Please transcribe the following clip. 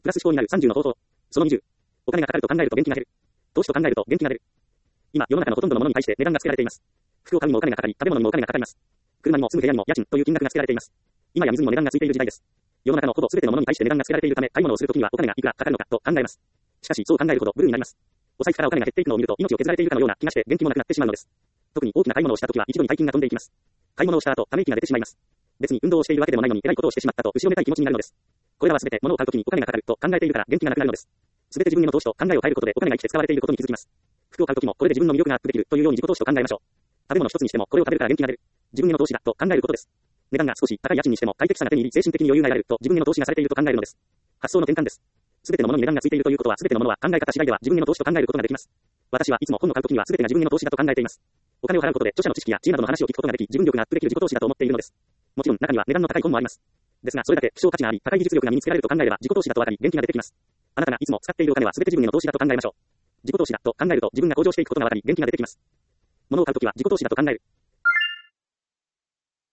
プラス思考になる30の方法。その20。お金がかかると考えると元気が出る。投資と考えると元気が出る。今、世の中のほとんどのものに対して値段がつけられています。服を買うにもお金がかかり、食べ物にもお金がかかります。車にも住む部屋にも家賃という金額がつけられています。今や水にも値段がついている時代です。世の中のほぼ全てのものに対して値段がつけられているため、買い物をするときにはお金がいくらかかるのかと考えます。しかし、そう考えるほどブルーになります。お財布からお金が減っていくのを見ると命を削られているかのような気がして元気もなくなってしまうのです。特に大きな買い物をしたときは一度に大金が飛んでいきます。買い物をした後、ため息が出てしまいます。別に運動をしているわけでもないのに偉いことをしてしまったと後ろめたい気持ちになるのです。これらは全て物を買うときにお金がかかると考えているから元気がなくなるのです。全て自分への投資と考えを変えることでお金が生きて使われていることに気づきます。服を買うときもこれで自分の魅力がアップできるというように自己投資と考えましょう。食べ物一つにしてもこれを食べるから元気が出る。自分への投資だと考えることです。値段が少し高い家賃にしても快適さが手に入り精神的に余裕が得られると自分への投資がされていると考えるのです。発想の転換です。全てのものに値段がついているということは全てのものは考え方次第では自分への投資と考えることができます。私はいつも本を買うときには全てが自分への投資だと考えています。お金を払うことで著者の知識や知恵などの話を聞くことができ自分力がアップできる自己投資だと思っているのです。もちろん中には値段の高い本もあります。ですがそれだけ希少価値があり高い技術力が身につけられると考えれば自己投資だとわかり元気が出てきます。あなたがいつも使っているお金は全て自分への投資だと考えましょう。自己投資だと考えると自分が向上していくことがわかり元気が出てきます。物を買うときは自己投資だと考える。